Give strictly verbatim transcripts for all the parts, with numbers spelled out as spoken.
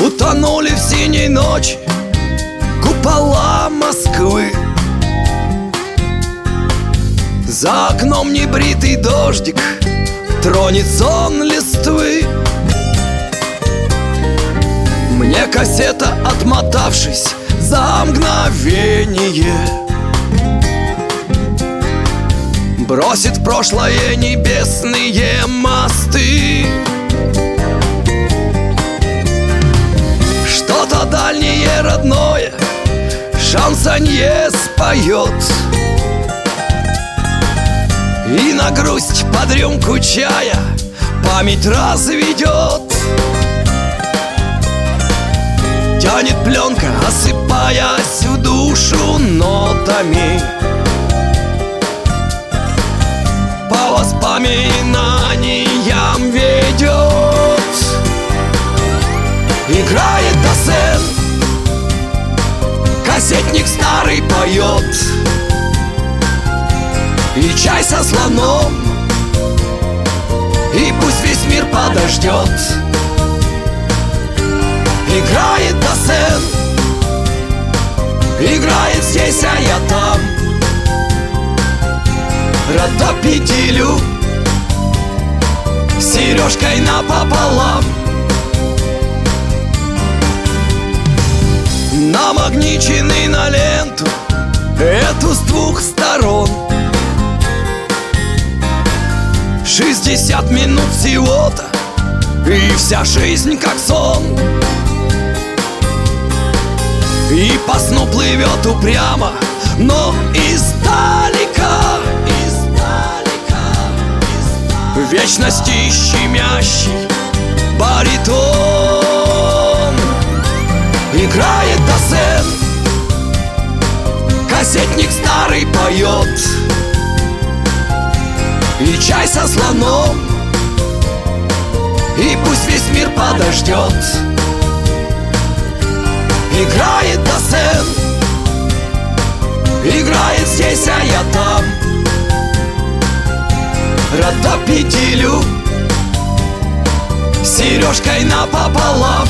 Утонули в синей ночи купола Москвы. За окном небритый дождик тронет сон листвы. Мне кассета, отмотавшись за мгновение, бросит в прошлое небесные мосты. Что-то дальнее родное шансонье споет, и на грусть под рюмку чая память разведет. Тянет пленка, осыпаясь в душу нотами, по воспоминаниям ведет. Играет Досен, кассетник старый поет, и чай со слоном, и пусть весь мир подождет. Играет Досен, играет здесь, а я там. Ротопедилю сережкой напополам. Намагниченный на ленту эту с двух сторон. Шестьдесят минут всего-то, и вся жизнь как сон. И по сну плывет упрямо, но издалека, издалека, издалека. В вечности щемящий баритон. Играет Досен, кассетник старый поет, и чай со слоном, и пусть весь мир подождет. Играет Досен, играет здесь, а я там. Ротопедилю сережкой напополам.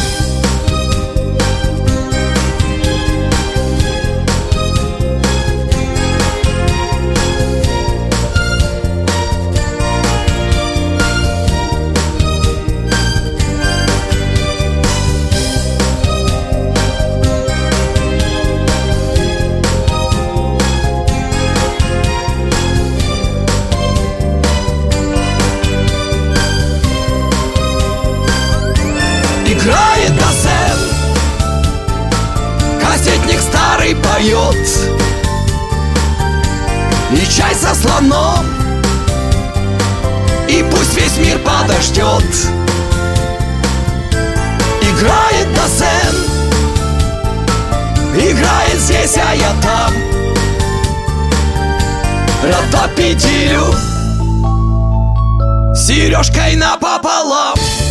Играет Досен, кассетник старый поет, и чай со слоном, и пусть весь мир подождет. Играет Досен, играет здесь, а я там. Ротопедилю сережкой напополам.